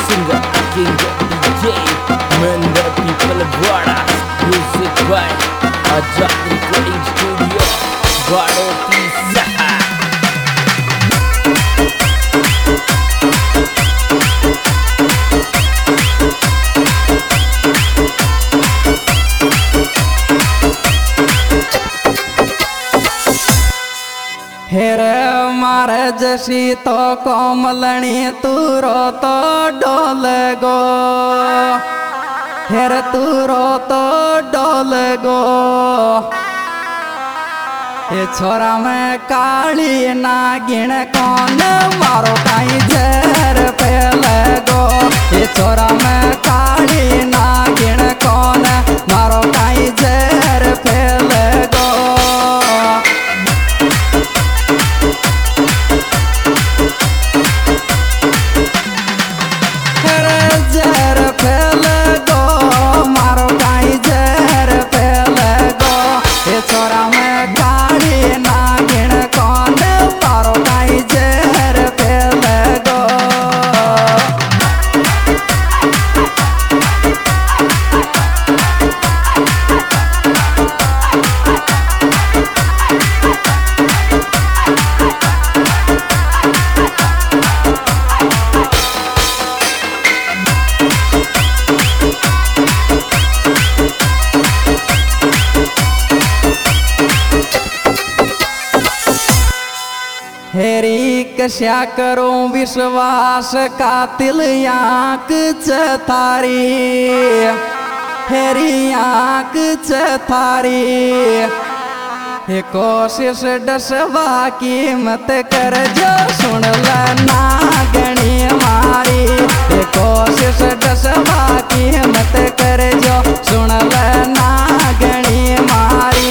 singer, king, DJ, man the people bada. Music by Ajak Recording Studio, Badoti Saha. हेरे मारे जसी तो कोमलनी तूरो तो डोल गो, हेरे तूरो तो डोल गो। ये छोरा में काली नागिन कौन मारो काई जहर पे लगो। ये छोरा में काली नागिन कौन मारो काई जहर पे लगो। हेरी कश्या करूं विश्वास कातिल आँख थारी, हेरी आँख थारी। हे कोशिश डसवा की मत कर जो सुन ल नागणी मारी। हे कोशिश डसवा की मत कर जो सुन ल नागणी मारी।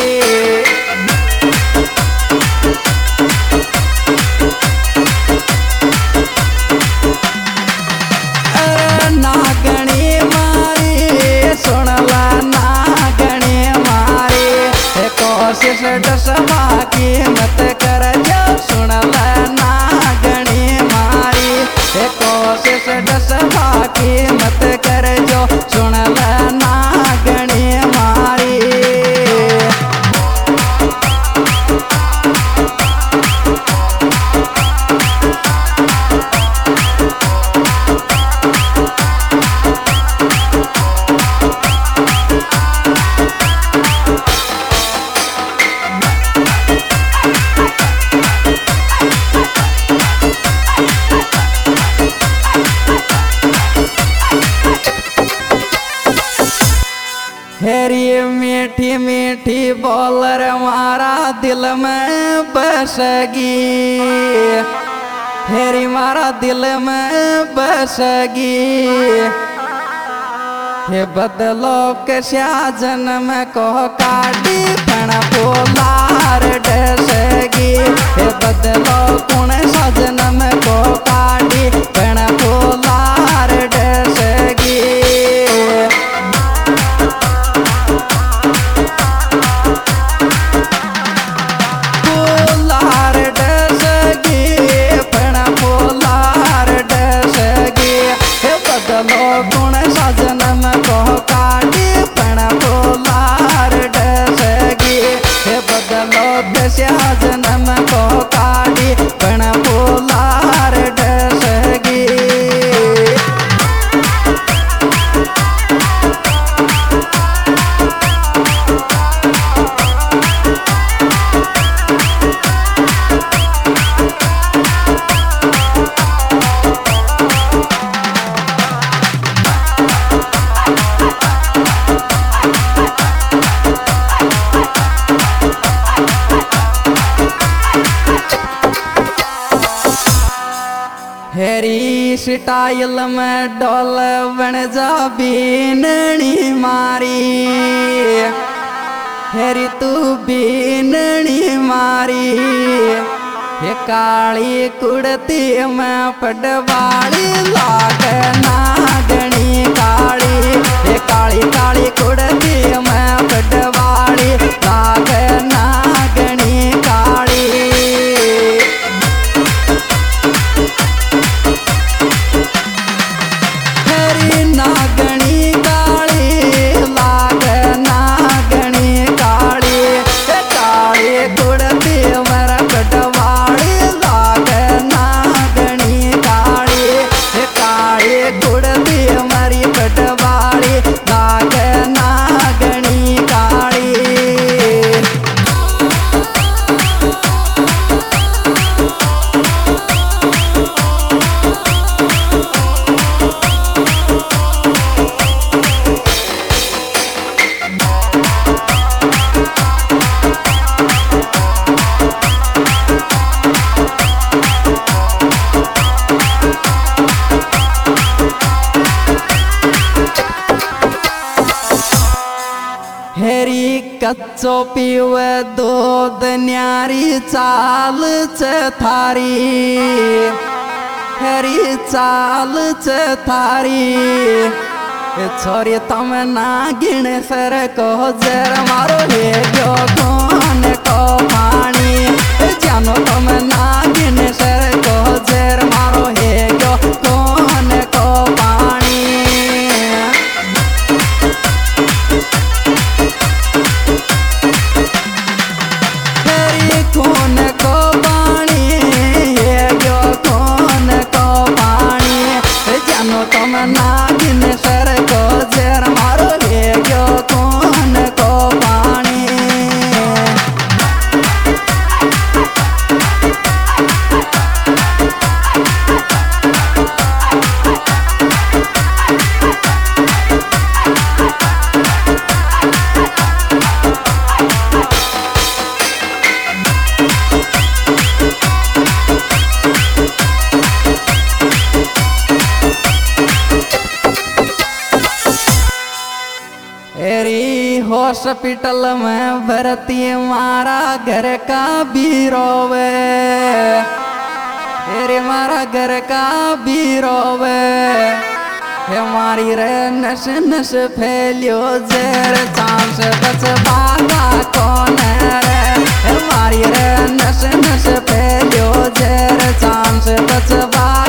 कोशिश डसवा की मत कर जो सुन ल नागणी मारी। कोशिश डसवा की मत कर जो सुन ल नागणी मारी। हेरी मीठी मीठी बोलर मारा दिल में बसगी। हेरी मारा दिल में बसगी। हे बदलो कश्या जन्म को काटी फण पोलार डसगी। हे बदलो कौन सा जन्म को काटी फण पोलार डसगी। गुण सजनम को काटी पण पोलार डसगी। हे बदलो दस्या जन्म को काटी पण पोलार डसगी। हेरी स्टाइल में डोल बन जा बीननी मारी। हेरी तू बीननी मारी। ये काली कुड़ती में पटवाड़ी लाग नागणी काली। ये काली काली कुड़ती में पटवाड़ी लाग नागणी काली। कच्चो पीवे दूध न्यारी चाल च थारी हरी चाल च थारी छोरी तम नागिन सर को जर मारो हे गयो कौन को पानी जानो तम नागिन सर को जर मारो हे गयो कौन को पानी हरी कौन को पानी हे गयो कौन को पानी जानो तम नागिन सर को जर मारो हे गयो कौन को पानी हॉस्पिटल में भर्ती मारा घर का भी रोवे अरे मारा घर का भी रोवे हमारी रे नस नस फैलियो जर चांस बच बागा कौन रे हमारी रे नस नस फैलियो जर चांस बच बागा